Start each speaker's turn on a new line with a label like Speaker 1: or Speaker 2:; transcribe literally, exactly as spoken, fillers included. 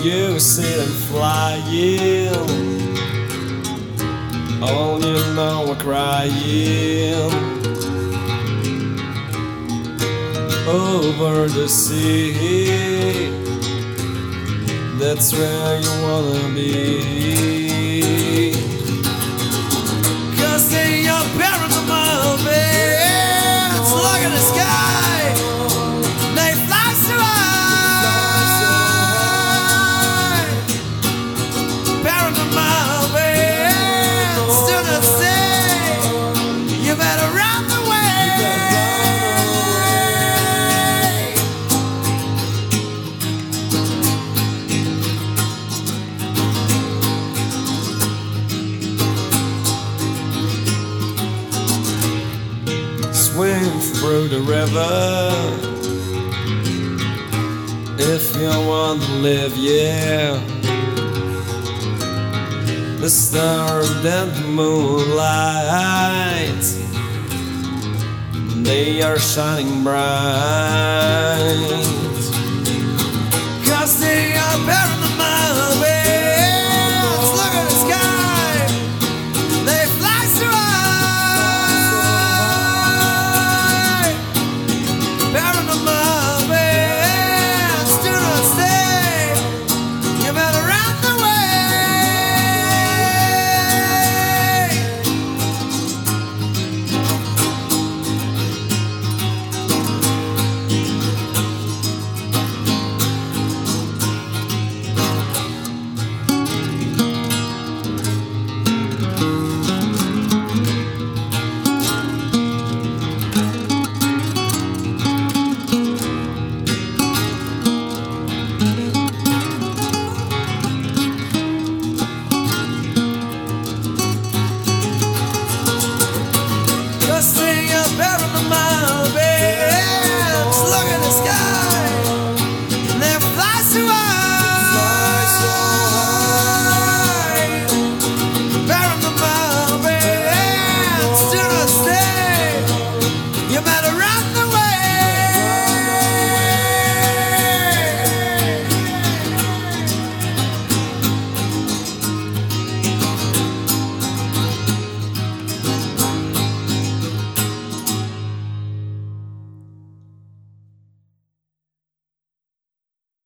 Speaker 1: you see them flying, all you know are crying over the sea. That's where you wanna be, 'cause they are parents of my beds. Look at the sky, they fly so high. Parents of my beds do not say you better run away. Swim through the river if you want to live, yeah. The stars and the moonlight, they are shining bright, 'cause they are very